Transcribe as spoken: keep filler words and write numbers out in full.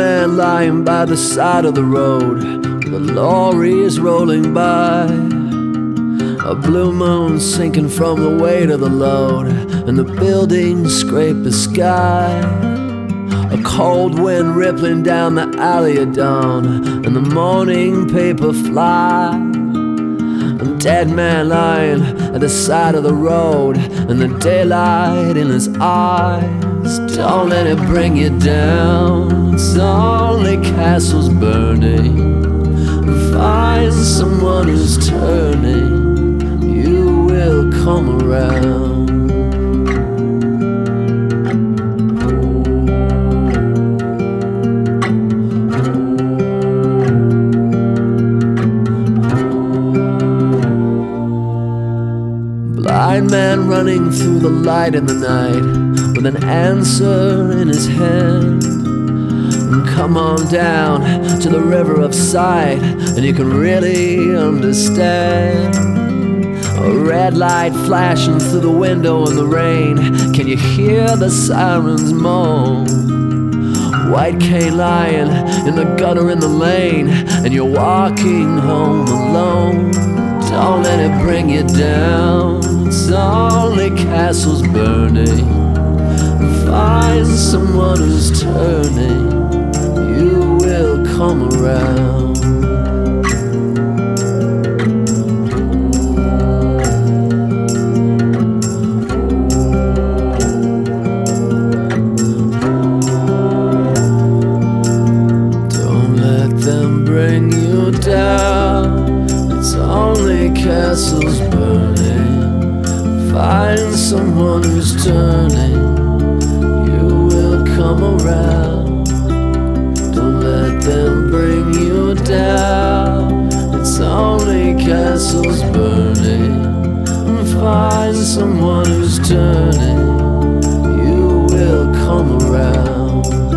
man lying by the side of the road. The lorry is rolling by, a blue moon sinking from the weight of the load, and the buildings scrape the sky. A cold wind rippling down the alley at dawn, and the morning paper fly. A dead man lying at the side of the road, and the daylight in his eyes. Don't let it bring you down, it's only castles burning. Find someone who's turning, you will come around. Blind man running through the light in the night, with an answer in his hand. And come on down to the river of sight, and you can really understand. A red light flashing through the window in the rain, can you hear the sirens moan? White cane lying in the gutter in the lane, and you're walking home alone. Don't let it bring you down, it's only castles burning. Find someone who's turning, you will come around. Don't let them bring you down, it's only castles burning. Find someone who's turning, you will come around. Don't let them bring you down, it's only castles burning. Find someone who's turning, you will come around.